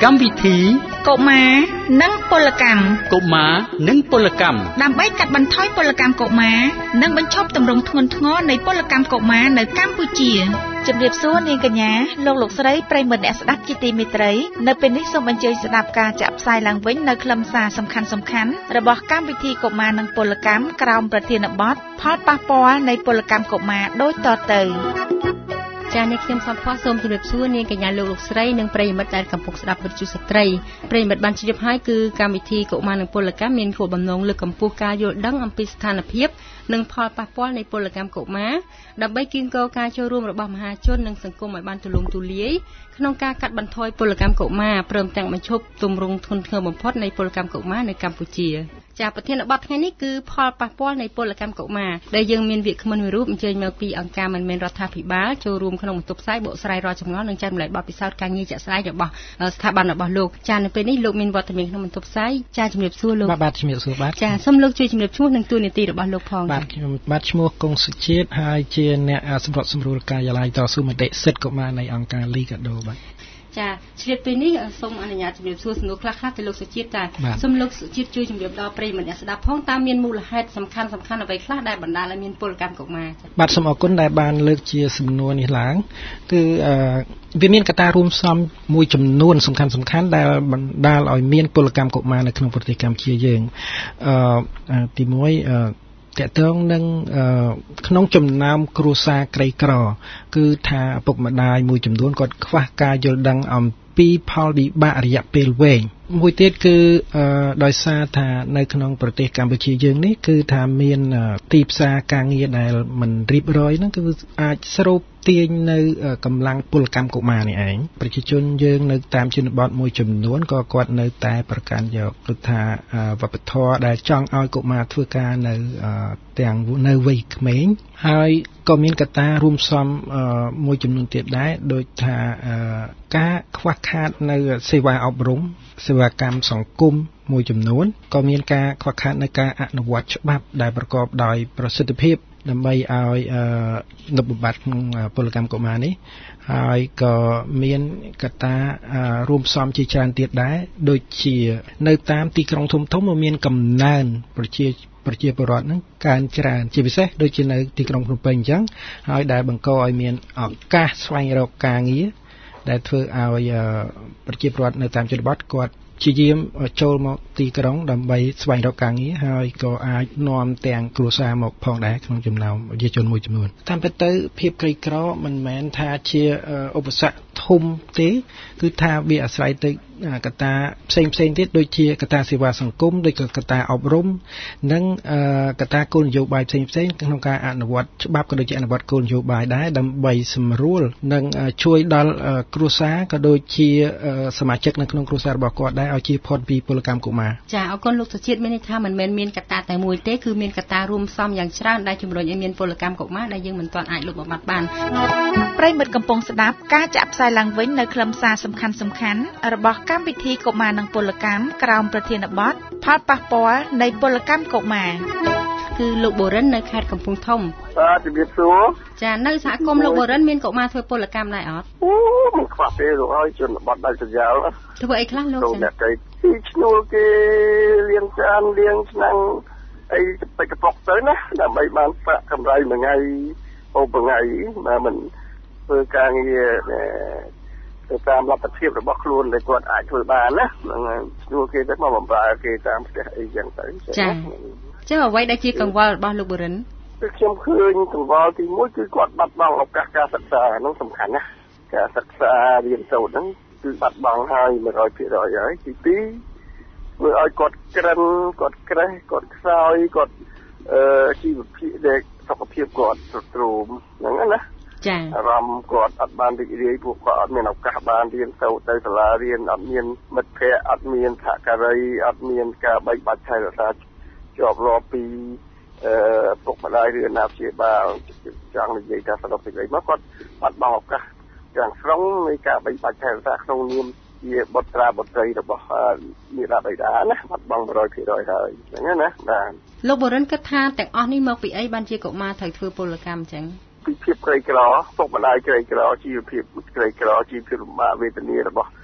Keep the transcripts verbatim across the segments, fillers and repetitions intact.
កម្មវិធីកុមារនិងពលកម្មកុមារនិងពលកម្មដើម្បីកាត់បន្ថយពលកម្មកុមារនិងបញ្ឈប់ទម្រង់ធ្ងន់ធ្ងរនៃពលកម្មកុមារនៅកម្ពុជាជំរាបសួរនាងកញ្ញាលោកលោកស្រីប្រិយមិត្តអ្នកស្ដាប់ជាទីមេត្រីនៅពេលនេះសូមអញ្ជើញស្ដាប់ការចាក់ផ្សាយឡើងវិញនៅខ្លឹមសារសំខាន់សំខាន់របស់កម្មវិធីកុមារនិងពលកម្មក្រោមប្រធានបទផលប៉ះពាល់នៃពលកម្មកុមារដូចតទៅចា៎នេះខ្ញុំសំផស្សសូមជម្រាបសួរនាងកញ្ញាលោកលោកស្រីនិងប្រិយមិត្តដែលកំពុងស្ដាប់វិទ្យុស្ត្រីប្រិយមិត្តបានជ្រាបហើយគឺកម្មវិធីកុមារនិងពលកម្មមានគោលបំណងលើកកម្ពស់ការយល់ដឹងអំពីស្ថានភាពនិងផលប៉ះពាល់នៃពលកម្មកុមារដើម្បីគៀងគរការចូលរួមរបស់មហាជននិងសង្គមឲ្យបានទូលំទូលាយក្នុងការកាត់បន្ថយពលកម្មកុមារព្រមទាំងបញ្ឈប់ទម្រង់ធ្ងន់ធ្ងរបំផុតនៃពលកម្មកុមារនៅកម្ពុជាចាប្រធានបទថ្ងៃនេះគឺផលប៉ះពាល់នៃពលកម្មកុមារដែលយើងមានវាគ្មិនមួយរូបអញ្ជើញមកពីអង្គការមិនមែនរដ្ឋាភិបាលចូលរួមក្នុងបន្ទប់ផ្សាយបកស្រាយរាល់ចម្ងល់និងចែករំលែកបទពិសោធន៍ការងារជាក់ស្ដែងរបស់ស្ថាប័នរបស់លោកចានៅពេលនេះលោកមានវត្តមានក្នុងបន្ទប់ផ្សាយចាជំរាបសួរលោកបាទជំរាបសួរបាទចាសូមលោកជួយជំរាបឈ្មោះនិងតួនាទីរបស់លោកផងបាទខ្ញុំបាទឈ្មោះកុងសុជាតិហើយជាអ្នកសម្របសម្រួលការិយាល័យតស៊ូមតិសិទ្ធិកុមារនៃអង្គការ Liga do បាទចាជ្រាបពេលនេះសូមអនុញ្ញាតជម្រាបសួរសំណួរខ្លះៗទៅលោកសុជាតិតាសូមលោកសុជាតិជួយជម្រាបដល់ប្រិយមិត្តអ្នកស្ដាប់ផងតើមានមូលហេតុសំខាន់សំខាន់អ្វីខ្លះដែលបណ្ដាលឲ្យមានពលកម្មកុមារបាទសូមអរគុណដែលបានលើកជាសំណួរនេះឡើងគឺអឺវាមានកត្តារួមផ្សំមួយចំនួនសំខាន់សំខាន់ដែលបណ្ដាលឲ្យមានពលកម្មកុមារនៅក្នុងប្រទេសកម្ពុជាយើងអឺទីមួយអឺតកតងនឹងក្នុងចំណោមគ្រួសារក្រីក្រគឺថាឪពុកម្ដាយមួយចំនួនគាត់ខ្វះការយល់ដឹងអំពីផលវិបាករយៈពេលវែងមួយទៀតគឺដោយសារថានៅក្នុងប្រទេសកម្ពុជាយើងនេះគឺថាមានទីផ្សារការងារដែលមិនរៀបរយហ្នឹងគឺអាចស្រូបទាញនៅកម្លាំងពលកម្មកុមារនេះឯងប្រជាជនយើងនៅតាមជនបទមួយចំនួនក៏គាត់នៅតែប្រកាន់យកគឺថាវប្បធម៌ដែលចង់ឲ្យកុមារធ្វើការនៅទាំងនៅវ័យក្មេងហើយក៏មានកត្តារួមផ្សំមួយចំនួនទៀតដែរដូចថាការខ្វះខាតនៅសេវាអប់រំសេវាកម្មសង្គមមួយចំនួនក៏មានការខ្វះខាតនៅការអនុវត្តច្បាប់ដែលប្រកបដោយប្រសិទ្ធភាពដើម្បីឲ្យនិបត្តិក្នុងពលកម្មកុមារនេះហើយក៏មានកត្តារួមផ្សំជាច្រើនទៀតដែរដូចជានៅតាមទីក្រុងធំធំមានកំណើនប្រជាប្រជាពលរដ្ឋហ្នឹងកើនច្រើនជាពិសេសដូចជានៅទីក្រុងភ្នំពេញអញ្ចឹងហើយដែលបង្កឲ្យមានឱកាសស្វែងរកការងារដែលធ្វើឲ្យប្រជាពលរដ្ឋនៅតាមជនបទគាត់ជាយាមចូលមកទីក្រុងដើម្បីស្វែងរកការងារហើយក៏អាចនាំទាំងគ្រួសារមកផងដែរក្នុងចំណោមប្រជាជនមួយចំនួនតាមពិតទៅភាពក្រីក្រមិនមែនថាជាឧបសគ្គធំទេគឺថាវាអាស្រ័យទៅកត្តាផ្សេងផ្សេងទៀតដូចជាកត្តាសេវាសង្គមដូចក៏កត្តាអប់រំនិងកត្តាគោលនយោបាយផ្សេងផ្សេងក្នុងការអនុវត្តច្បាប់ក៏ដូចជាអនុវត្តគោលនយោបាយដែរដើម្បីសម្រួលនិងជួយដល់គ្រួសារក៏ដូចជាសមាជិកនៅក្នុងគ្រួសាររបស់គាត់ដែរឲ្យជៀសផុតពីពលកម្មកុមារចាអរគុណលោកសុជាតិមានន័យថាមិនមែនមានកត្តាតែមួយទេគឺមានកត្តារួមផ្សំយ៉ាងច្រើនដែលជំរុញឲ្យមានពលកម្មកុមារដែលយើងមិនទាន់អាចលុបបំបាត់បានប្រិយមិត្តកំពុងស្ដាប់ការចាក់ផ្សាយឡើងវិញនៅខ្លឹមសារសំខាន់សំខាន់របស់កម្មវិធីកុមារនិងពលកម្មក្រោមប្រធានបទផលប៉ះពាល់នៃពលកម្មកុមារគឺលោកបូរិននៅខេត្តកំពង់ធំបាទជំរាបសួរចានៅសហគមន៍លោកបូរិនមានកុមារធ្វើពលកម្មដែរអត់អូមិនខ្វះទេលោកអើយជនបទដែលប្រយោលធ្វើអីខ្លះលោកចាអ្នកគេឈ្នួលគេលៀងចានលៀងឆ្នាំងអីបិទកប៉ុកទៅណាដើម្បីបានប្រាក់កម្រៃមួយថ្ងៃអូមួយថ្ងៃបើមិនធ្វើការងារទៅតាមលទ្ធភាពរបស់ខ្លួនដែលគាត់អាចធ្វើបានណាហ្នឹងឈ្នួលគេទៅមកបំរើគេតាមផ្ទះអីចឹងទៅចាចឹងអ្វីដែលជាកង្វល់របស់លោកបូរិនគឺខ្ញុំឃើញកង្វល់ទីមួយគឺគាត់បាត់បង់ឱកាសការសិក្សាហ្នឹងសំខាន់ណាស់ការសិក្សារៀនសូត្រហ្នឹងគឺបាត់បង់ហើយ one hundred percent ហើយទីពីរធ្វើឲ្យគាត់ក្រិនគាត់ក្រេះគាត់ខ្សោយគាត់អឺជីវភាពដែលសុខភាពគាត់ទ្រុឌទ្រោមហ្នឹងណាចាអារម្មណ៍គាត់អត់បានរីករាយពួកគាត់អត់មានឱកាសបានរៀនសូត្រទៅសាលារៀនអត់មានមិត្តភ័ក្តិអត់មានសហការីអត់មានការបែកបាច់ថែរក្សាជាប់លាប់ពីអឺពុកម្ដាយឬអាណាព្យាបាលចង់និយាយថាសរុបសេចក្តីមកគាត់បាត់បង់ឱកាសទាំងស្រុងនៃការបែកបាច់ថែរក្សាក្នុងនាមជាបុត្រាបុត្រីរបស់មាតាបិតាណាបាត់បង់ one hundred percent ហើយហ្នឹងណាបាទលោកបូរិនគិតថាទាំងអស់នេះមកពីអីបានជាកុមារត្រូវធ្វើពលកម្មអញ្ចឹងពីភាពក្រីក្រពុកម្ដាយក្រីក្រជីវភាពក្រីក្រជីវភាពលំបាកវេទនារបស់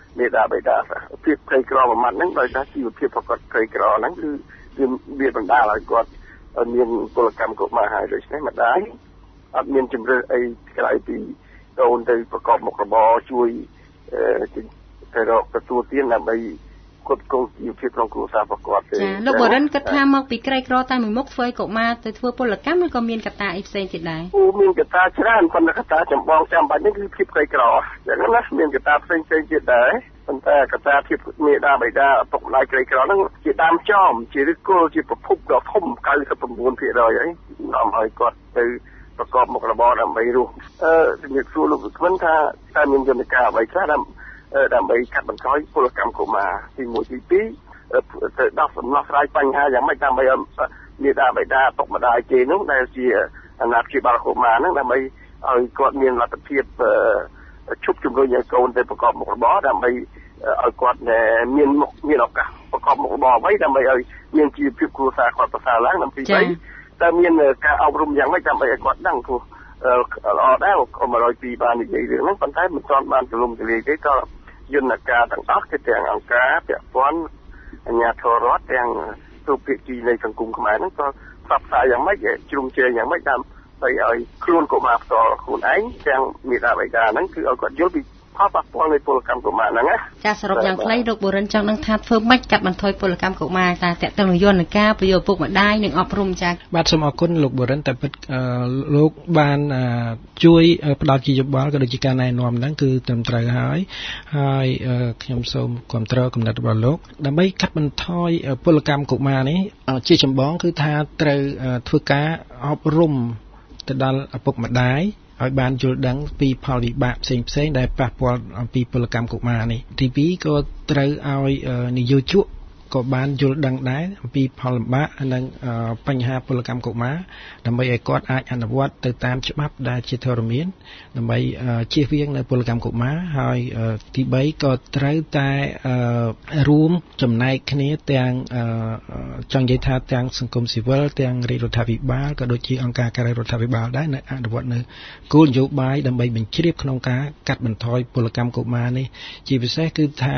មេដាបេដាភាពក្រីក្រប្រមាណហ្នឹងដោយសារជីវភាពប្រកបក្រីក្រហ្នឹងគឺវាបណ្ដាលឲ្យគាត់មានពលកម្មកុមារហើយដូច្នេះម្ដាយអត់មានជំរឿនអីក្រៅពីកូនទៅប្រកបមុខរបរជួយទៅរកទទួលទានដើម្បីគាត់គង់ជីវភាពក្នុងគ្រួសារប្រកបទេចាលោកបរិនគិតថាមកពីក្រីក្រតែមួយមុខធ្វើឲ្យកុមារទៅធ្វើពលកម្មឬក៏មានកត្តាអីផ្សេងទៀតដែរអូមានកត្តាច្រើនប៉ុន្តែកត្តាចម្បងចាំបាច់នេះគឺភាពក្រីក្រចឹងណាមានកត្តាផ្សេងផ្សេងទៀតដែរប៉ុន្តែកត្តាភាពមេដាបេដាឪពុកម្ដាយក្រីក្រហ្នឹងជាដើមចំជាឫសគល់ជាប្រភពដ៏ធំ 99% ហើយនាំឲ្យគាត់ទៅប្រកបមុខរបរដើម្បីរស់អឺជំរាបសួរលោកវិក្កាមថាតើមានយន្តការអ្វីខ្លះដើម្បីដើម្បីកាត់បន្ថយពលកម្មកុមារទីមួយទីពីរទៅដោះសំណោះស្រាយបញ្ហាយ៉ាងម៉េចដើម្បីឲ្យមេដាបេដាឪពុកម្ដាយគេនោះដែលជាអាណាព្យាបាលកុមារហ្នឹងដើម្បីឲ្យគាត់មានលទ្ធភាពឈប់ជំរុញឲ្យកូនទៅប្រកបមុខរបរដើម្បីឲ្យគាត់មានមានឱកាសប្រកបមុខរបរអ្វីដើម្បីឲ្យមានជីវភាពគ្រួសារគាត់ប្រសើរឡើងនិងទីបីតើមានការអប់រំយ៉ាងម៉េចដើម្បីឲ្យគាត់ដឹងព្រោះល្អដែរអមរយពីបាននិយាយរឿងហ្នឹងប៉ុន្តែមិនទាន់បានទូលំទូលាយទេក៏យន្តការទាំងអស់គឺទាំងអង្គការពាក់ព័ន្ធអាជ្ញាធររដ្ឋទាំងទូភាគីនៃសង្គមខ្មែរហ្នឹងក៏ផ្សព្វផ្សាយយ៉ាងម៉េចជ្រុំជ្រែងយ៉ាងម៉េចដើម្បីឲ្យខ្លួនកុមារផ្ទាល់ខ្លួនឯងទាំងមេដាបេដាហ្នឹងគឺឲ្យគាត់យល់ពីផលប៉ះពាល់នៃពលកម្មកុមារហ្នឹងណាចាសរុបយ៉ាងខ្លីលោកបុរិនចង់នឹងថាធ្វើម៉េចកាត់បន្ថយពលកម្មកុមារតាតេតទៅនឹងយន្តការប្រយោជន៍ពុកម្ដាយនិងអប់រំចាបាទសូមអរគុណលោកបុរិនតែពិតលោកបានជួយផ្ដល់ជាយោបល់ក៏ដូចជាការណែនាំហ្នឹងគឺត្រឹមត្រូវហើយហើយខ្ញុំសូមគាំទ្រគំនិតរបស់លោកដើម្បីកាត់បន្ថយពលកម្មកុមារនេះជាចម្បងគឺថាត្រូវធ្វើការអប់រំទៅដល់ឪពុកម្ដាយឲ្យបានយល់ដឹងពីផលវិបាកផ្សេងផ្សេងដែលប៉ះពាល់អំពីពលកម្មកុមារនេះទីពីរក៏ត្រូវឲ្យនិយោជកក៏បានយល់ដឹងដែរអំពីផលលំបាកនិងបញ្ហាពលកម្មកុមារដើម្បីឲ្យគាត់អាចអនុវត្តទៅតាមច្បាប់ដែលជាធរមានដើម្បីជៀសវាងនៅពលកម្មកុមារហើយទីបីក៏ត្រូវតែរួមចំណែកគ្នាទាំងចង់និយាយថាទាំងសង្គមស៊ីវិលទាំងរាជរដ្ឋាភិបាលក៏ដូចជាអង្គការក្រៅរដ្ឋាភិបាលដែរនៅអនុវត្តនៅគោលនយោបាយដើម្បីបញ្ជ្រាបក្នុងការកាត់បន្ថយពលកម្មកុមារនេះជាពិសេសគឺថា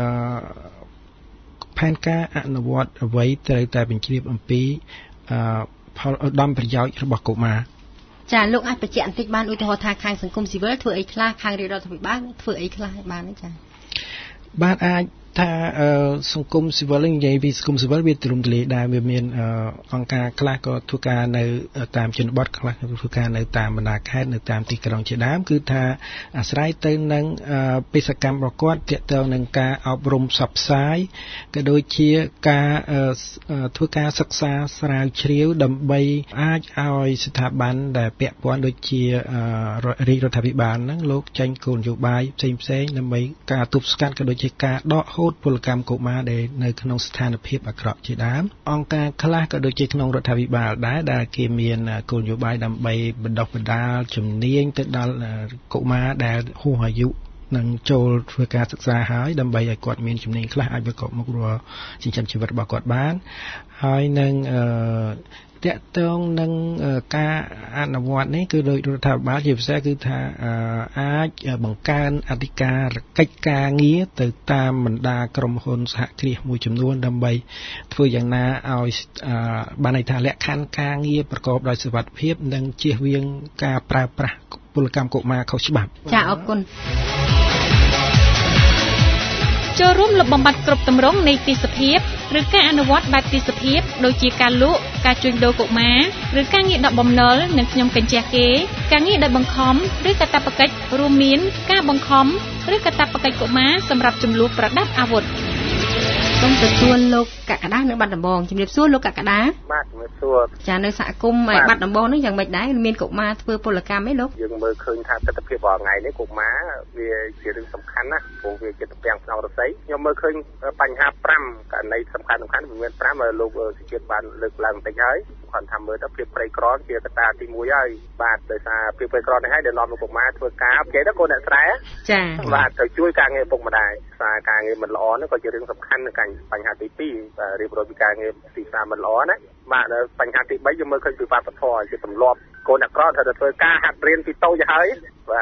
ផែនការអនុវត្តអ្វីត្រូវតែបញ្ជ្រាបអំពីផលឧត្តមប្រយោជន៍របស់កុមារចាលោកអាចបញ្ជាក់បន្តិចបានឧទាហរណ៍ថាខាងសង្គមស៊ីវិលធ្វើអីខ្លះខាងរាជរដ្ឋាភិបាលធ្វើអីខ្លះបានទេចាបាទអាចថាសង្គមស៊ីវិលនិយាយពីសង្គមស៊ីវិលវាទ្រង់ទ្រាយដែរវាមានអង្គការខ្លះក៏ធ្វើការនៅតាមជនបទខ្លះធ្វើការនៅតាមបណ្ដាខេត្តនៅតាមទីក្រុងជាដើមគឺថាអាស្រ័យទៅនឹងបេសកកម្មរបស់គាត់ទាក់ទងនឹងការអប់រំផ្សព្វផ្សាយក៏ដូចជាការធ្វើការសិក្សាស្រាវជ្រាវដើម្បីអាចឲ្យស្ថាប័នដែលពាក់ព័ន្ធដូចជារាជរដ្ឋាភិបាលហ្នឹងលោកចេញគោលនយោបាយផ្សេងផ្សេងដើម្បីការទប់ស្កាត់ក៏ដូចជាការដកហូតពលកម្មកុមារដែលនៅក្នុងស្ថានភាពអាក្រក់ជាដើមអង្គការខ្លះក៏ដូចជាក្នុងរដ្ឋាភិបាលដែរដែលគេមានគោលនយោបាយដើម្បីបណ្ដុះបណ្ដាលជំនាញទៅដល់កុមារដែលហួសអាយុនឹងចូលធ្វើការសិក្សាហើយដើម្បីឲ្យគាត់មានជំនាញខ្លះអាចប្រកបមុខរបរចិញ្ចឹមជីវិតរបស់គាត់បានហើយនឹងអឺតាក់ទងនឹងការអនុវត្តនេះគឺដោយរដ្ឋាភិបាលជាពិសេសគឺថាអាចបង្កើនអធិការកិច្ចការងារទៅតាមបណ្ដាក្រុមហ៊ុនសហគ្រាសមួយចំនួនដើម្បីធ្វើយ៉ាងណាឲ្យបានន័យថាលក្ខខណ្ឌការងារប្រកបដោយសុវត្ថិភាពនិងជៀសវាងការប្រើប្រាស់ពលកម្មកុមារខុសច្បាប់ចាអរគុណចូលរួមលុបបំបាត់គ្រប់ទម្រង់នៃទីសភាពឬការអនុវត្តបែបទីសភាពដូចជាការលក់ការជួញដូរកុមារឬការងារដកបំណុលនិងខ្ញុំកញ្ជះគេការងារដោយបង្ខំឬកាតព្វកិច្ចរួមមានការបង្ខំឬកាតព្វកិច្ចកុមារសម្រាប់ចំនួនប្រដាប់អាវុធសូមទទួលលោកកក្កដានៅបាត់ដំបងជំរាបសួរលោកកក្កដាបាទជំរាបសួរចានៅសហគមន៍បាត់ដំបងនេះយ៉ាងម៉េចដែរមានកុមារធ្វើពលកម្មទេលោកយើងមើលឃើញថាទស្សនវិជ្ជារាល់ថ្ងៃនេះកុមារវាជារឿងសំខាន់ណាស់ព្រោះវាជាតំពាំងផ្នែករស័យខ្ញុំមើលឃើញបញ្ហា5ករណីសំខាន់សំខាន់វាមាន5ហើយលោកសុជាតិបានលើកឡើងបន្តិចហើយគាត់ថាមើលទៅភាពក្រីក្រជាកត្តាទី1ហើយបាទដោយសារភាពក្រីក្រនេះហើយដែលនាំឲ្យកុមារធ្វើការគេទៅកូនអ្នកស្រែចាបាទទៅជួយការងារពុកម្ដាយសារការងារមិនល្អនោះក៏ជារឿងសំខាន់នៅកាញ់បញ្ហាទី2បាទរៀបរាប់ពីការងារទីផ្សារមិនល្អណាបាទបញ្ហាទី3យើងមើលឃើញពីវប្បធម៌ជាទម្លាប់កូនអ្នកក្រត្រូវតែធ្វើការហាត់រៀនពីតូចទៅហើយបាទ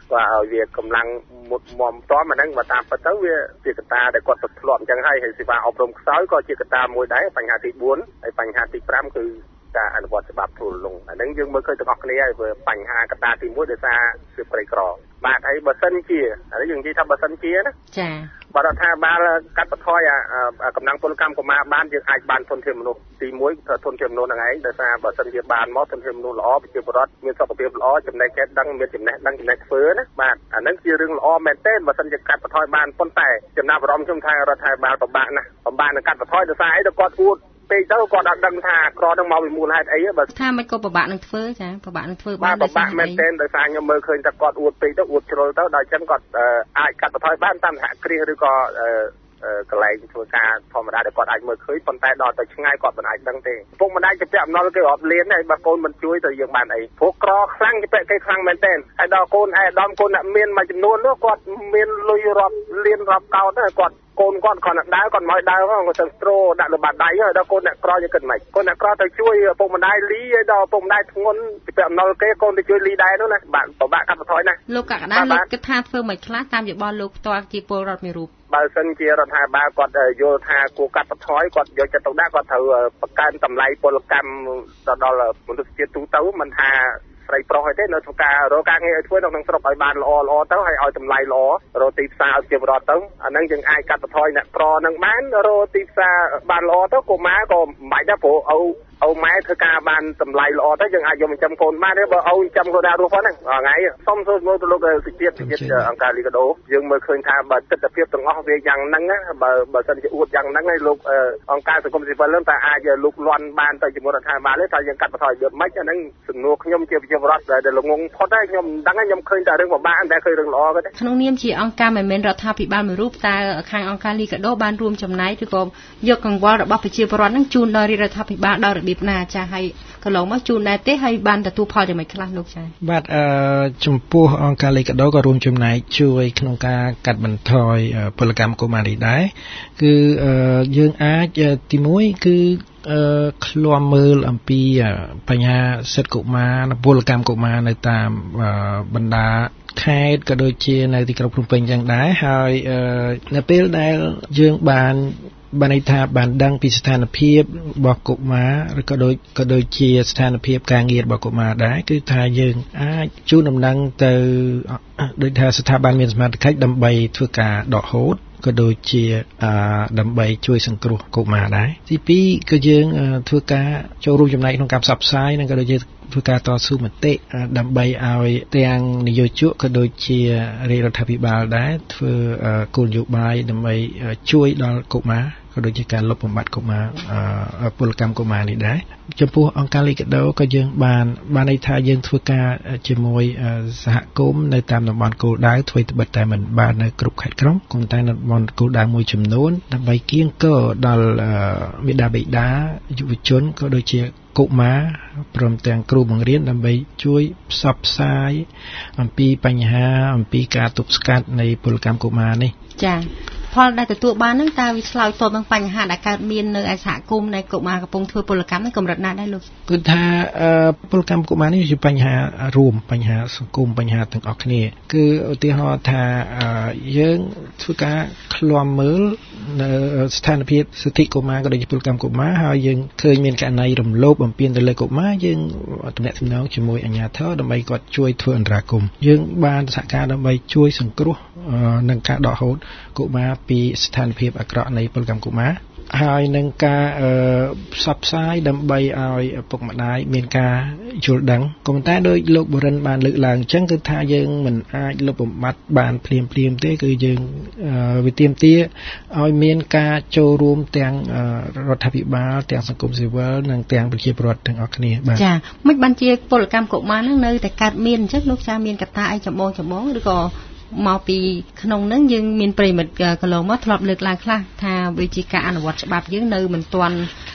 ว่าเอาវាកម្លាំងមុតមមតមកហ្នឹងបើតាមពិតទៅវាជាកត្តាដែលគាត់ទៅធ្លាប់អញ្ចឹងហើយហើយសេវាអប់រំខ្សោយក៏ជាកត្តាមួយដែរបញ្ហាទី4ហើយបញ្ហាទី5គឺការអនុវត្តច្បាប់ទូលលងអាហ្នឹងយើងមើលឃើញទាំងអស់គ្នាហើយបញ្ហាកត្តាទី1ដោយសារសិទ្ធិក្រីក្របាទហើយបើសិនជាហើយយើងនិយាយថាបើសិនជាណាចាបើរដ្ឋាភិបាលកាត់បន្ថយអាកម្លាំងពលកម្មកុមារបានយើងអាចបានធនធានមនុស្សទី1ធនធានមនុស្សហ្នឹងឯងដោយសារបើសិនជាបានមកធនធានមនុស្សល្អប្រជាពលរដ្ឋមានសុខភាពល្អចំណេះចេះដឹងមានចំណេះដឹងចំណេះធ្វើណាបាទអាហ្នឹងជារឿងល្អមែនទែនបើសិនជាកាត់បន្ថយបានប៉ុន្តែចំណាប់អារម្មណ៍ខ្ញុំថារដ្ឋាភិបាលពិបាកណាស់ពិបាកនឹងកាត់បន្ថយដោយសារអីទៅគាត់អួតពេកទៅគាត់អត់ដឹងថាក្រនឹងមកពីមូលហេតុអីបើថាមិនក៏ពិបាកនឹងធ្វើចាពិបាកនឹងធ្វើបានពិបាកមែនទែនដោយសារខ្ញុំមើលឃើញថាគាត់អួតពេកទៅអួតជ្រុលទៅដល់អញ្ចឹងគាត់អាចកាត់បន្ថយបានតាមសហគ្រាសឬក៏កន្លែងធ្វើការធម្មតាដែលគាត់អាចមើលឃើញប៉ុន្តែដល់ទៅឆ្ងាយគាត់មិនអាចដឹងទេពុកម្ដាយជាពាក់អំណុលគេរាប់លានហើយបើកូនមិនជួយទៅយើងបានអីព្រោះក្រខ្លាំងជាពាក់គេខ្លាំងមែនទែនហើយដល់កូនឯកឧត្តមកូនអ្នកមានមួយចំនួននោះគាត់មានលុយរាប់លានរាប់កោតទៅគាត់កូនគាត់គាត់ដើរគាត់មកដើរហ្នឹងគាត់ទៅស្ត្រូដាក់លើបាតដៃហើយដល់កូនអ្នកក្រយើងគិតមិនកូនអ្នកក្រទៅជួយពុកម្ដាយលីហើយដល់ពុកម្ដាយធ្ងន់ជាពាក់អំណុលគេកូនទៅជួយលីដែរនោះណាបាទពិបាកកាត់បន្ថយណាលោកកកដាលោកគិតថាធ្វើមិនខ្លះតាមយោបល់លោកផ្ទាល់ជាពលរដ្ឋមួយរូបបើសិនជារដ្ឋាភិបាលគាត់យល់ថាគួរកាត់បន្ថយគាត់យកចិត្តទុកដាក់គាត់ត្រូវបង្កើនតម្លៃពលកម្មទៅដល់មនុស្សជាតិទូទៅមិនថាស្រីប្រុសអីទេនៅធ្វើការរកការងារឲ្យធ្វើនៅក្នុងស្រុកឲ្យបានល្អល្អទៅហើយឲ្យតម្លៃល្អរកទីផ្សារឲ្យជាប្រវត្តិទៅអាហ្នឹងយើងអាចកាត់បន្ថយអ្នកក្រនឹងបានរកទីផ្សារបានល្អទៅកុមារក៏មិនបាច់ដែរព្រោះអូអូម៉ែធ្វើការបានតម្លៃល្អទៅយើងអាចយកចិញ្ចឹមកូនបានទេបើអូចិញ្ចឹមកូនដែររស់ហ្នឹងថ្ងៃសុំសួរមើលទៅលោកសុជាតិសុជាតិអង្គការលីកាដូយើងមើលឃើញថាបើទស្សនវិជ្ជាទាំងអស់វាយ៉ាងហ្នឹងបើបើសិនជាអួតយ៉ាងហ្នឹងហើយលោកអង្គការសង្គមស៊ីវិលហ្នឹងតែអាចលោកលន់បានទៅជាមួយរដ្ឋាភិបាលទេថាយើងកាត់បន្ថយយកមិនអាហ្នឹងសំណួរខ្ញុំជាប្រជាពលរដ្ឋដែលល្ងងផុតហើយខ្ញុំមិនដឹងខ្ញុំឃើញតែរឿងពិបាកតែឃើញរឿងល្អទេក្នុងនាមជាអង្គការមិនមែនរដ្ឋាភិបាលមួយរូបតើខាងអង្គការលីកាដូបានរួមចំណែកឬក៏យកកង្វល់របស់ប្រជាពលរដ្ឋហ្នឹងជូនដល់រដ្ឋាភិបាលដល់របៀបណាចាហើយកន្លងមកជូនដែរទេហើយបានទទួលផលយ៉ាងម៉េចខ្លះលោកចាបាទអឺចំពោះអង្គការលីកាដូក៏រួមចំណែកជួយក្នុងការកាត់បន្ថយពលកម្មកុមារនេះដែរគឺយើងអាចទី1គឺអឺឃ្លាំមើលអំពីបញ្ហាសិទ្ធិកុមារពលកម្មកុមារនៅតាមបណ្ដាខេត្តក៏ដូចជានៅទីក្រុងភ្នំពេញយ៉ាងដែរហើយនៅពេលដែលយើងបានបានន័យថាបានដឹងពីស្ថានភាពរបស់កុមារឬក៏ដូចក៏ដូចជាស្ថានភាពការងាររបស់កុមារដែរគឺថាយើងអាចជូនដំណឹងទៅដូចថាស្ថាប័នមានសមត្ថកិច្ចដើម្បីធ្វើការដកហូតក៏ដូចជាដើម្បីជួយសង្គ្រោះកុមារដែរទីពីរគឺយើងធ្វើការចូលរួមចំណែកក្នុងការផ្សព្វផ្សាយនិងក៏ដូចជាធ្វើការតស៊ូមតិដើម្បីឲ្យទាំងនយោជកក៏ដូចជារាជរដ្ឋាភិបាលដែរធ្វើគោលនយោបាយដើម្បីជួយដល់កុមារក៏ដូចជាការលុបបំបាត់កុមារពលកម្មកុមារនេះដែរចំពោះអង្គការលីកាដូក៏យើងបានបានន័យថាយើងធ្វើការជាមួយសហគមន៍នៅតាមតំបន់គោលដៅធ្វើត្បិតតែមិនបាននៅគ្រប់ខេត្តក្រុងក៏តែនៅតំបន់គោលដៅមួយចំនួនដើម្បីគៀងគរដល់មេដាបេដាយុវជនក៏ដូចជាកុមារព្រមទាំងគ្រូបង្រៀនដើម្បីជួយផ្សព្វផ្សាយអំពីបញ្ហាអំពីការទប់ស្កាត់នៃពលកម្មកុមារនេះចា៎ផលដែលទទួលបានហ្នឹងតើវាឆ្លើយតបនឹងបញ្ហាដែលកើតមាននៅឯសហគមន៍នៃកុមារកំពុងធ្វើពលកម្មហ្នឹងកម្រិតណាដែរលោកគឺថាពលកម្មកុមារនេះជាបញ្ហារួមបញ្ហាសង្គមបញ្ហាទាំងអស់គ្នាគឺឧទាហរណ៍ថាយើងធ្វើការឃ្លាំមើលនៅស្ថានភាពសិទ្ធិកុមារក៏ដូចជាពលកម្មកុមារហើយយើងឃើញមានករណីរំលោភបំពានទៅលើកុមារយើងទំនាក់ទំនងជាមួយអាជ្ញាធរដើម្បីគាត់ជួយធ្វើអន្តរាគមន៍យើងបានសហការដើម្បីជួយសង្គ្រោះនឹងការដកហូតកុមារពីស្ថានភាពអាក្រក់នៃពលកម្មកុមារហើយនឹងការផ្សព្វផ្សាយដើម្បីឲ្យពុកម្ដាយមានការយល់ដឹងក៏ប៉ុន្តែដោយលោកបរិនបានលើកឡើងអញ្ចឹងគឺថាយើងមិនអាចលុបបំបាត់បានភ្លាមភ្លាមទេគឺយើងវិទាមទាឲ្យមានការចូលរួមទាំងរដ្ឋាភិបាលទាំងសង្គមស៊ីវិលនិងទាំងប្រជាពលរដ្ឋទាំងអស់គ្នាបាទចាមិនបានជាពលកម្មកុមារនឹងនៅតែកើតមានអញ្ចឹងលោកចាមានកត្តាអីចម្បងចម្បងឬក៏មកពីក្នុងហ្នឹងយើងមានប្រិមិត្តកន្លងមកធ្លាប់លើកឡើងខ្លះថាវាជាការអនុវត្តច្បាប់យើងនៅមិនទាន់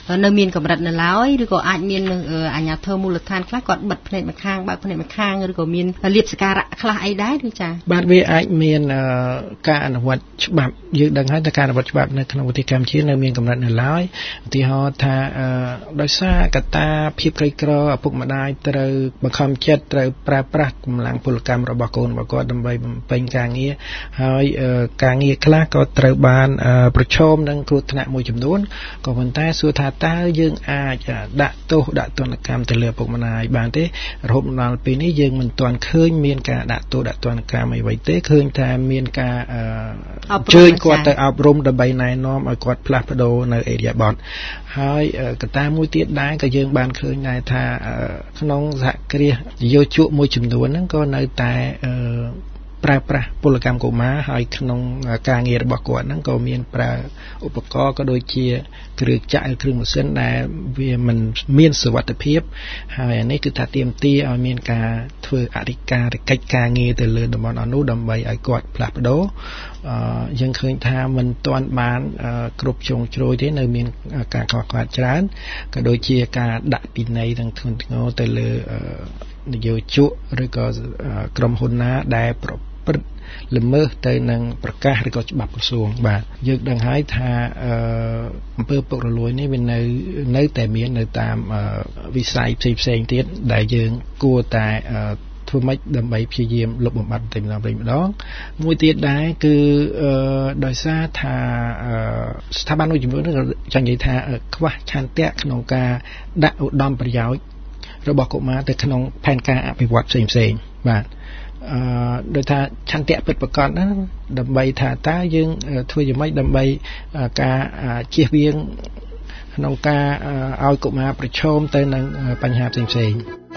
នៅមានកម្រិតនៅឡើយឬក៏អាចមានអាជ្ញាធរមូលដ្ឋានខ្លះគាត់បិទភ្នែកម្ខាងបើកភ្នែកម្ខាងឬក៏មានលៀបសការៈខ្លះអីដែរឬចាបាទវាអាចមានការអនុវត្តច្បាប់យើងដឹងហើយថាការអនុវត្តច្បាប់នៅក្នុងប្រទេសកម្ពុជានៅមានកម្រិតនៅឡើយឧទាហរណ៍ថាដោយសារកត្តាភាពក្រីក្រឪពុកម្ដាយត្រូវបង្ខំចិត្តត្រូវប្រើប្រាស់កម្លាំងពលកម្មរបស់កូនរបស់គាត់ដើម្បីបំពេញការងារហើយការងារខ្លះក៏ត្រូវបានប្រឈមនឹងគ្រោះថ្នាក់មួយចំនួនក៏ប៉ុន្តែសួរថាតើយើងអាចដាក់ទោសដាក់ទណ្ឌកម្មទៅលើឪពុកម្ដាយបានទេរហូតដល់ពេលនេះយើងមិនទាន់ឃើញមានការដាក់ទោសដាក់ទណ្ឌកម្មអ្វីទេឃើញតែមានការអញ្ជើញគាត់ទៅអប់រំដើម្បីណែនាំឲ្យគាត់ផ្លាស់ប្ដូរនៅអេរីយ៉ាបតហើយកត្តាមួយទៀតដែរក៏យើងបានឃើញដែរថាក្នុងសហគ្រាសយោជកមួយចំនួនហ្នឹងក៏នៅតែប្រើប្រាស់ពលកម្មកុមារហើយក្នុងការងាររបស់គាត់ហ្នឹងក៏មានប្រើឧបករណ៍ក៏ដូចជាគ្រឿងចក្រគ្រឿងម៉ាស៊ីនដែលវាមិនមានសុវត្ថិភាពហើយអានេះគឺថាទាមទារឲ្យមានការធ្វើអធិការកិច្ចការងារទៅលើតំបន់អនុដើម្បីឲ្យគាត់ផ្លាស់ប្ដូរយើងឃើញថាមិនទាន់បានគ្រប់ជ្រុងជ្រោយទេនៅមានការខ្វះខាតច្រើនក៏ដូចជាការដាក់ពិន័យទាំងធ្ងន់ធ្ងរទៅលើនយោជកឬក៏ក្រុមហ៊ុនណាដែលប្រព្រឹត្តល្មើសទៅនឹងប្រកាសឬក៏ច្បាប់ក្រសួងបាទយើងដឹងហើយថាអំពើពុករលួយនេះវានៅនៅតែមាននៅតាមវិស័យផ្សេងផ្សេងទៀតដែលយើងគួរតែធ្វើម៉េចដើម្បីព្យាយាមលុបបំបាត់តែម្ដងវិញម្ដងមួយទៀតដែរគឺដោយសារថាស្ថាប័នមួយចំនួនចង់និយាយថាខ្វះឆន្ទៈក្នុងការដាក់ឧត្តមប្រយោជន៍របស់កុមារទៅក្នុងផែនការអភិវឌ្ឍផ្សេងផ្សេងបាទអឺដោយថាឆន្ទៈពិតប្រាកដណាដើម្បីថាតើយើងធ្វើយ៉ាងម៉េចដើម្បីការជៀសវាងក្នុងការឲ្យកុមារប្រឈមទៅនឹងបញ្ហាផ្សេងផ្សេង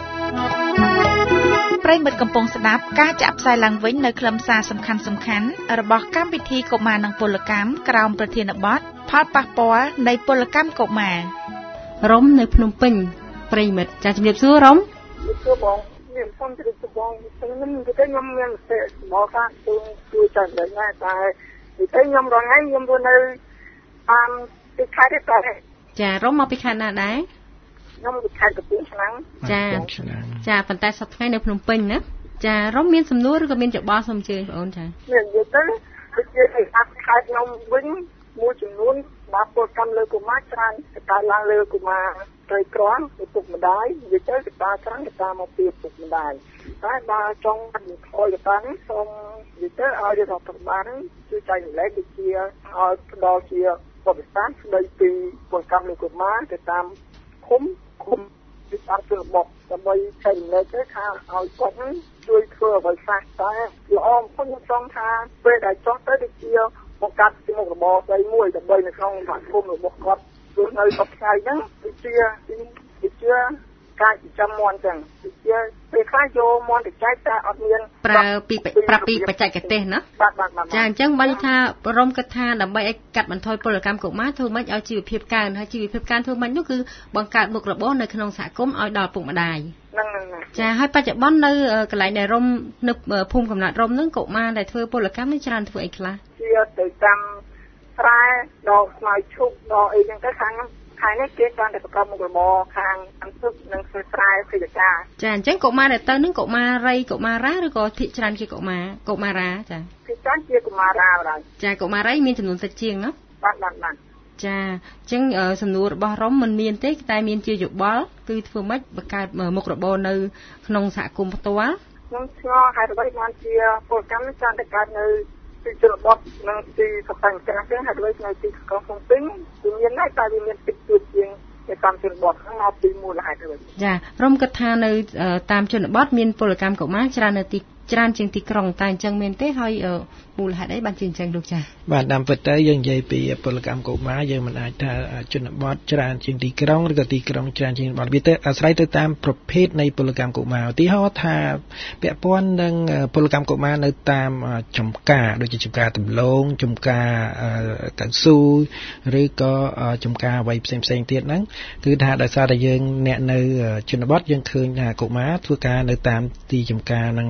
ប្រិយមិត្តកំពុងស្ដាប់ការចាក់ផ្សាយឡើងវិញនៅខ្លឹមសារសំខាន់សំខាន់របស់កម្មវិធីកុមារនិងពលកម្មក្រោមប្រធានបទផលប៉ះពាល់នៃពលកម្មកុមាររំនៅភ្នំពេញប្រិយមិត្តចាជំរាបសួររំសួរបងខ្ញុំសូមជម្រាបសួរបងខ្ញុំនិយាយខ្ញុំមានសេចក្ដីថាជួយជួយចាស់ដែរតែនិយាយខ្ញុំរងថ្ងៃខ្ញុំរស់នៅតាមទីខេត្តទេចារំមកពីខេត្តណាដែរខ្ញុំពីខេត្តកំពង់ឆ្នាំងចាចាប៉ុន្តែសប្តាហ៍ថ្ងៃនៅភ្នំពេញណាចារំមានសំណួរឬក៏មានច្បល់សូមអញ្ជើញបងអូនចាមាននិយាយទៅដូចជាអាប់ខេត្តខ្ញុំវិញមួយចំនួនបាទពលកម្មលើកុមារច្រើនតែឡើងលើកុមារត្រីក្រំឪពុកម្ដាយនិយាយទៅកតាច្រើនកតាមកពីឪពុកម្ដាយតែបើចង់បន្ថយកតានេះសូមនិយាយទៅឲ្យរដ្ឋបាលជួយចែករំលែកដូចជាឲ្យផ្ដល់ជាបទពិសោធន៍ស្ដីពីពលកម្មលើកុមារទៅតាមឃុំឃុំពីតាមជលបកដើម្បីចែករំលែកទៅថាឲ្យគាត់នឹងជួយធ្វើអ្វីខ្លះតែល្អបំផុតខ្ញុំចង់ថាពេលដែលចោះទៅដូចជាបង្កើតជាមុខរបរស្អីមួយដើម្បីនៅក្នុងសហគមន៍របស់គាត់រស់នៅសប្តាហ៍ហ្នឹងដូចជាដូចជាការចិញ្ចឹមមាន់ចឹងដូចជាពេលខ្លះយកមាន់ទៅចែកតែអត់មានប្រើពីប្រើពីបច្ចេកទេសណាបាទបាទបាទចាអញ្ចឹងបើថារំគិតថាដើម្បីឲ្យកាត់បន្ថយពលកម្មកុមារធ្វើម៉េចឲ្យជីវភាពកើនហើយជីវភាពកើនធ្វើម៉េចនោះគឺបង្កើតមុខរបរនៅក្នុងសហគមន៍ឲ្យដល់ពុកម្ដាយហ្នឹងហ្នឹងចាហើយបច្ចុប្បន្ននៅកន្លែងដែលរំនៅភូមិកំណត់រំហ្នឹងកុមារដែលធ្វើពលកម្មនេះច្រើនធ្វើអីខ្លះជាទៅតាមស្រែដកស្មៅឈប់ដកអីចឹងទៅខាងខាងនេះគេបានតែប្រកបមុខរបរខាងអន្តឹកនិងធ្វើស្រែភេទការចាអញ្ចឹងកុមារដែលទៅនឹងកុមារីកុមារាឬក៏ភាគច្រើនជាកុមារកុមារាចាភាគច្រើនជាកុមារាបាទចាកុមារីមានចំនួនតិចជាងណាបាទបាទបាទចាអញ្ចឹងសំណួររបស់រំមិនមានទេតែមានជាយោបល់គឺធ្វើម៉េចបង្កើតមុខរបរនៅក្នុងសហគមន៍ផ្ទាល់ខ្ញុំឆ្ងល់ហេតុអ្វីបានជាពលកម្មច្រើនតែកើតនៅទីជនបទនិងទីសប្តាហ៍ទាំងហ្នឹងហើយដូចនៅទីក្រុងភ្នំពេញគឺមានតែតែវាមានតិចតួចជាងនៅតាមជនបទហ្នឹងមកពីមូលហេតុទៅចារំគិតថានៅតាមជនបទមានពលកម្មកុមារច្រើននៅទីច្រើនជាងទីក្រុងតែអញ្ចឹងមែនទេហើយមូលហេតុអីបានជាអញ្ចឹងលោកចាបាទតាមពិតទៅយើងនិយាយពីពលកម្មកុមារយើងមិនអាចថាជនបទច្រើនជាងទីក្រុងឬក៏ទីក្រុងច្រើនជាងជនបទវាទៅអាស្រ័យទៅតាមប្រភេទនៃពលកម្មកុមារឧទាហរណ៍ថាពាក់ព័ន្ធនឹងពលកម្មកុមារនៅតាមចំការដូចជាចំការដំឡូងចំការកៅស៊ូឬក៏ចំការអ្វីផ្សេងផ្សេងទៀតហ្នឹងគឺថាដោយសារតែយើងអ្នកនៅជនបទយើងឃើញថាកុមារធ្វើការនៅតាមទីចំការហ្នឹង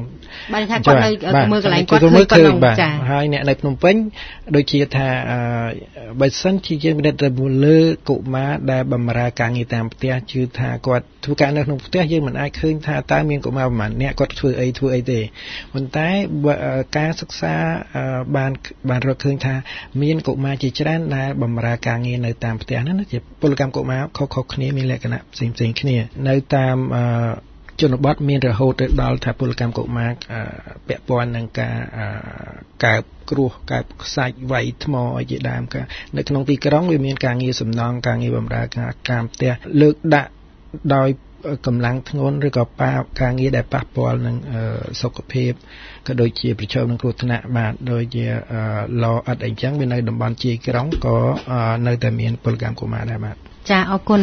បានថាគាត់នៅមើលកន្លែងគាត់ឃើញប៉ុណ្ណឹងចាហើយអ្នកនៅភ្នំពេញដូចជាថាបើសិនជាយើងពិនិត្យទៅលើកុមារដែលបម្រើការងារតាមផ្ទះជឿថាគាត់ធ្វើការនៅក្នុងផ្ទះយើងមិនអាចឃើញថាតើមានកុមារប្រមាណអ្នកគាត់ធ្វើអីធ្វើអីទេប៉ុន្តែការសិក្សាបានបានរកឃើញថាមានកុមារជាច្រើនដែលបម្រើការងារនៅតាមផ្ទះហ្នឹងជាពលកម្មកុមារខុសៗគ្នាមានលក្ខណៈផ្សេងផ្សេងគ្នានៅតាមជនបទមានរហូតទៅដល់ថាពលកម្មកុមារពាក់ព័ន្ធនឹងការកើបគ្រោះកើបខ្សាច់វាយថ្មឲ្យជាដើមការនៅក្នុងទីក្រុងវាមានការងារសំណង់ការងារបម្រើការតាមផ្ទះលើកដាក់ដោយកម្លាំងធ្ងន់ឬក៏ប៉ាការងារដែលប៉ះពាល់នឹងសុខភាពក៏ដូចជាប្រឈមនឹងគ្រោះថ្នាក់បាទដូចជាឡអិតអីចឹងវានៅតំបន់ជាយក្រុងក៏នៅតែមានពលកម្មកុមារដែរបាទចាអរគុណ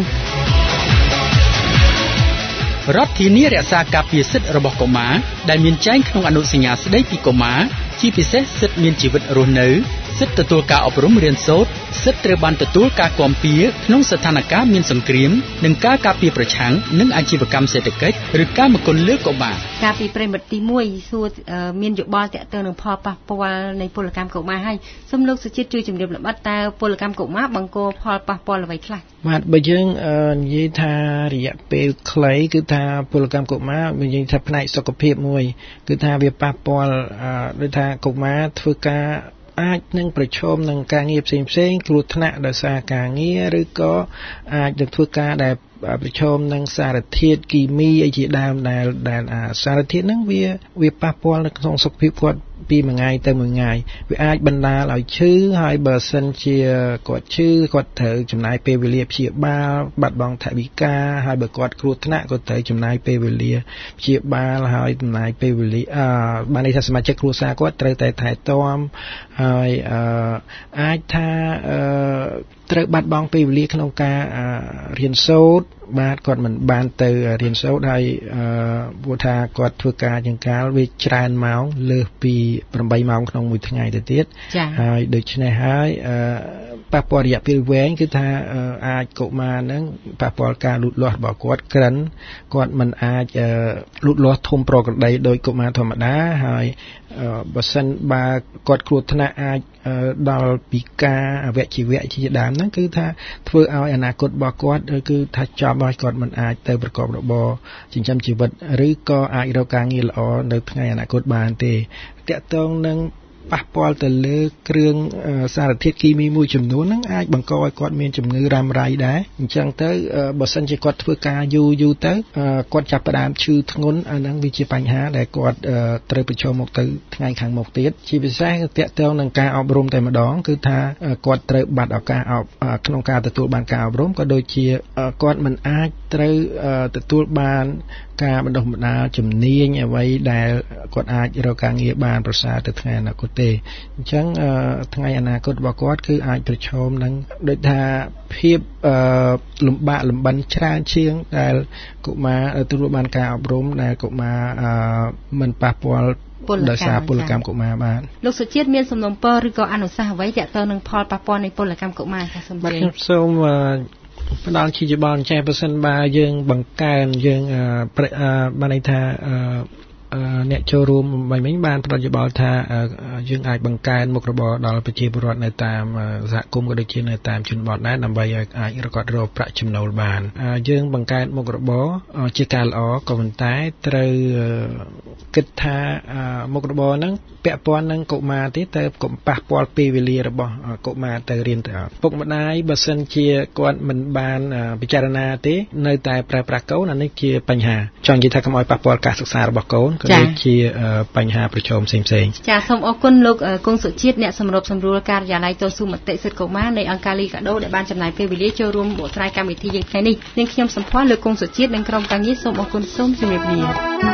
រដ្ឋធានារក្សាការពារសិទ្ធិរបស់កុមារដែលមានចែងក្នុងអនុសញ្ញាស្តីពីកុមារជាពិសេសសិទ្ធិមានជីវិតរស់នៅសិទ្ធិទទួលការអប់រំរៀនសូត្រសិទ្ធិត្រូវបានទទួលការគាំពារក្នុងស្ថានភាពមានសង្គ្រាមនិងការការពារប្រឆាំងនឹងអាជីវកម្មសេដ្ឋកិច្ចឬការមកគុណលើកុមារការពីប្រិមិត្តទីមួយសួរមានយោបល់តាក់ទងនឹងផលប៉ះពាល់នៃពលកម្មកុមារហើយសូមលោកសុជាតិជួយជម្រាបលម្អិតតើពលកម្មកុមារបង្កផលប៉ះពាល់អ្វីខ្លះបាទបើយើងនិយាយថារយៈពេលខ្លីគឺថាពលកម្មកុមារនិយាយថាផ្នែកសុខភាពមួយគឺថាវាប៉ះពាល់ដូចថាកុមារធ្វើការអាចនឹងប្រឈមនឹងការងារផ្សេងផ្សេងគ្រោះថ្នាក់ដោយសារការងារឬក៏អាចនឹងធ្វើការដែលប្រឈមនឹងសារធាតុគីមីអីជាដើមដែលដែលសារធាតុហ្នឹងវាវាប៉ះពាល់នៅក្នុងសុខភាពគាត់ពីមួយថ្ងៃទៅមួយថ្ងៃវាអាចបណ្ដាលឲ្យឈឺហើយបើសិនជាគាត់ឈឺគាត់ត្រូវចំណាយពេលវេលាព្យាបាលបាត់បង់ថវិកាហើយបើគាត់គ្រោះថ្នាក់គាត់ត្រូវចំណាយពេលវេលាព្យាបាលហើយចំណាយពេលវេលាអឺបានន័យថាសមាជិកគ្រួសារគាត់ត្រូវតែថែទាំហើយអឺអាចថាអឺត្រូវបាត់បង់ពេលវេលាក្នុងការរៀនសូត្របាទគាត់មិនបានទៅរៀនសូត្រហើយអឺព្រោះថាគាត់ធ្វើការជាងកាលវាច្រើនម៉ោងលើសពីប្រាំបីម៉ោងក្នុងមួយថ្ងៃទៅទៀតហើយដូច្នេះហើយអឺប៉ះពាល់រយៈពេលវែងគឺថាអាចកុមារហ្នឹងប៉ះពាល់ការលូតលាស់របស់គាត់ក្រិនគាត់មិនអាចលូតលាស់ធំប្រក្រតីដោយកុមារធម្មតាហើយបើសិនបើគាត់គ្រោះថ្នាក់អាចដល់ពីការអវជីវៈជាដើមហ្នឹងគឺថាធ្វើឲ្យអនាគតរបស់គាត់គឺថាចំឲ្យគាត់មិនអាចទៅប្រកបរបរចិញ្ចឹមជីវិតឬក៏អាចរកការងារល្អនៅថ្ងៃអនាគតបានទេតាក់ទងនឹងប៉ះពាល់ទៅលើគ្រឿងសារធាតុគីមីមួយចំនួនហ្នឹងអាចបង្កឲ្យគាត់មានជំងឺរ៉ាំរ៉ៃដែរអញ្ចឹងទៅបើសិនជាគាត់ធ្វើការយូរយូរទៅគាត់ចាប់ផ្ដើមឈឺធ្ងន់អាហ្នឹងវាជាបញ្ហាដែលគាត់ត្រូវប្រឈមមុខទៅថ្ងៃខាងមុខទៀតជាពិសេសតាក់ទងនឹងការអប់រំតែម្ដងគឺថាគាត់ត្រូវបាត់ឱកាសក្នុងការទទួលបានការអប់រំក៏ដូចជាគាត់មិនអាចត្រូវទទួលបានការបណ្ដុះបណ្ដាលជំនាញអ្វីដែលគាត់អាចរកការងារបានប្រសើរទៅថ្ងៃអនាគតទេអញ្ចឹងថ្ងៃអនាគតរបស់គាត់គឺអាចប្រឈមនឹងដូចថាភាពលំបាកលំបិនច្រើនជាងដែលកុមារទទួលបានការអប់រំដែលកុមារមិនប៉ះពាល់ដោយសារពលកម្មកុមារបាទលោកសុជាតិមានសំណុំពរឬក៏អនុសាសន៍អ្វីទាក់ទងនឹងផលប៉ះពាល់នៃពលកម្មកុមារចាសូមជម្រាបខ្ញុំសូមផ្ដល់ជាយោបល់ចេះបើសិនបើយើងបង្កើនយើងបានន័យថាអ្នកចូលរួមមិញមិញបានផ្ដល់យោបល់ថាយើងអាចបង្កើនមុខរបរដល់ប្រជាពលរដ្ឋនៅតាមសហគមន៍ក៏ដូចជានៅតាមជនបទដែរដើម្បីឲ្យអាចរករកប្រាក់ចំណូលបានយើងបង្កើនមុខរបរជាការល្អក៏ប៉ុន្តែត្រូវគិតថាមុខរបរហ្នឹងពាក់ព័ន្ធនឹងកុមារទេទៅកុំប៉ះពាល់ពេលវេលារបស់កុមារទៅរៀនទៅពុកម្ដាយបើសិនជាគាត់មិនបានពិចារណាទេនៅតែប្រើប្រាស់កូនអានេះជាបញ្ហាចង់និយាយថាកុំឲ្យប៉ះពាល់ការសិក្សារបស់កូនក៏ដូចជាបញ្ហាប្រឈមផ្សេងៗចាសូមអរគុណលោកគង់សុជាតិអ្នកសម្របសម្រួលការិយាល័យតស៊ូមតិសិទ្ធិកុមារនៃអង្គការលីកាដូដែលបានចំណាយពេលវេលាចូលរួមបកស្រាយកម្មវិធីយើងថ្ងៃនេះនាងខ្ញុំសំភ័រលោកគង់សុជាតិនិងក្រុមការងារសូមអរគុណសូមជម្រាបលា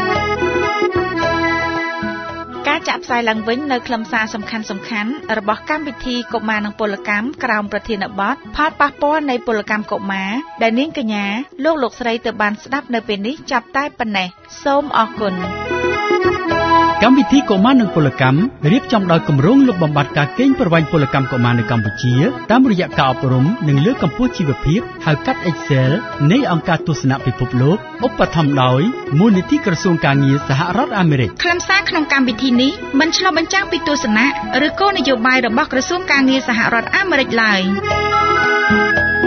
ការចាក់ផ្សាយឡើងវិញនៅខ្លឹមសារសំខាន់សំខាន់របស់កម្មវិធីកុមារនិងពលកម្មក្រោមប្រធានបទផលប៉ះពាល់នៃពលកម្មកុមារដែលនាងកញ្ញាលោកលោកស្រីទៅបានស្ដាប់នៅពេលនេះចាប់តែប៉ុណ្ណេះសូមអរគុណកម្មវិធីកុមារនិងពលកម្មរៀបចំដោយគម្រោងលុបបំបាត់ការកេងប្រវ័ញ្ចពលកម្មកុមារនៅកម្ពុជាតាមរយៈការអប់រំនិងលើកកម្ពស់ជីវភាពហៅកាត់ Excel នៃអង្គការទស្សនពិភពលោកឧបត្ថម្ភដោយមូលនិធិក្រសួងការងារសហរដ្ឋអាមេរិកខ្លឹមសារក្នុងកម្មវិធីនេះមិនឆ្លុះបញ្ចាំងពីទស្សនៈឬគោលនយោបាយរបស់ក្រសួងការងារសហរដ្ឋអាមេរិកឡើយ